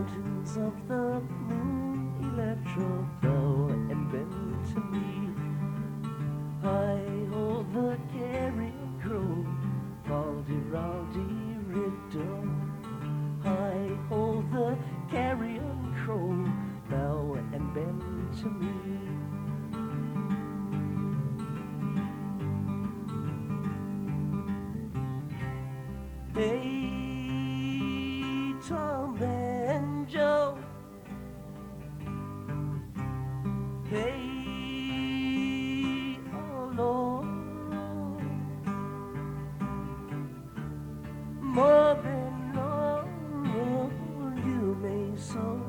Mountains of the moon, electro bow and bend to me. Hi ho, the carrion crow, faldy-raldy riddle. Hi ho, the carrion crow, bow and bend to me. Hey, Tom and Joe. Hey, oh Lord, more than all you may sow,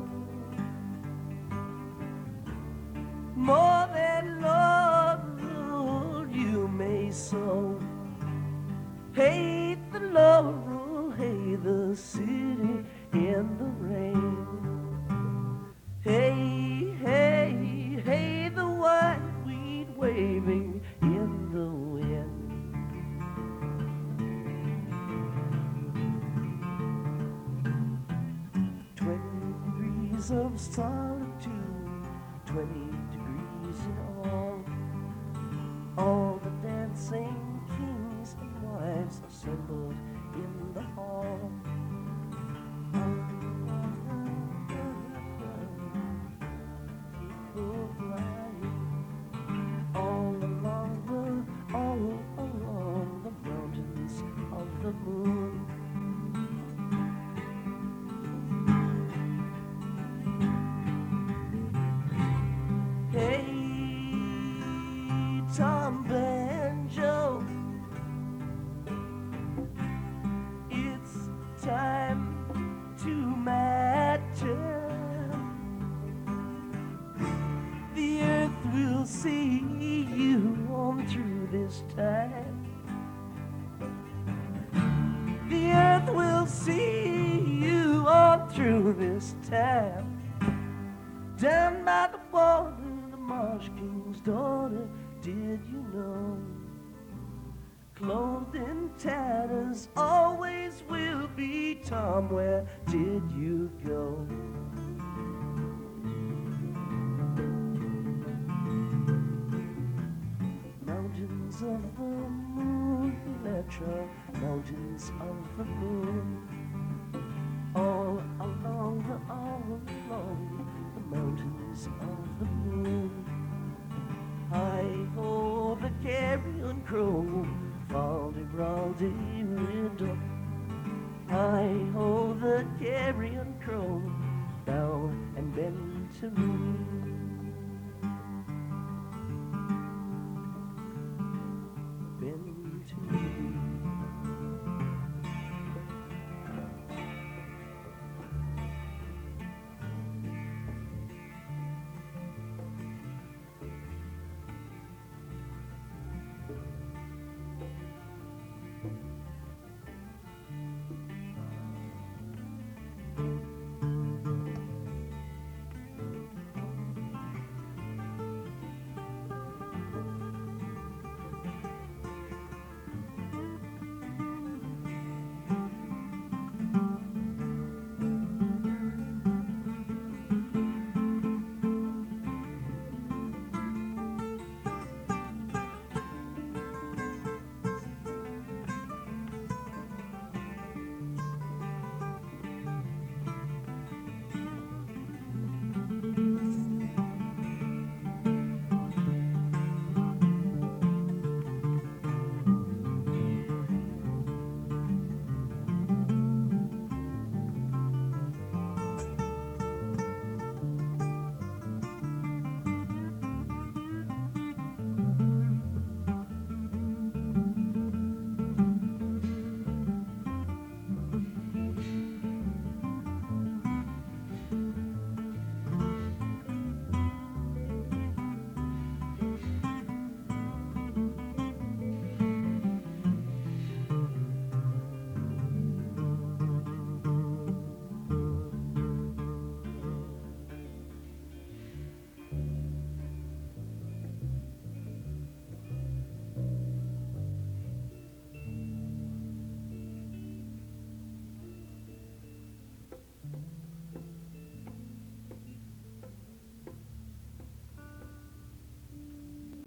more than all you may sow. Hey, the laurel, hey, the city in the rain. Hey, hey, hey, the white weed waving in the wind. 20 degrees of solitude, 20 degrees in all the dancing kings and wives assembled in the hall. All along the mountains of the moon. Hey, Tom Banjo, it's time to matter. The earth will see you on through this time. The earth will see you on through this time. Down by the water, the Marsh King's daughter, did you know? Clothed in tatters, always will be. Tom, where did you go? Mountains of the moon, Electra, mountains of the moon. All along the mountains of the moon. Hi ho, the carrion crow, faldy-raldy riddle. Hi ho, the carrion crow, bow and bend to me.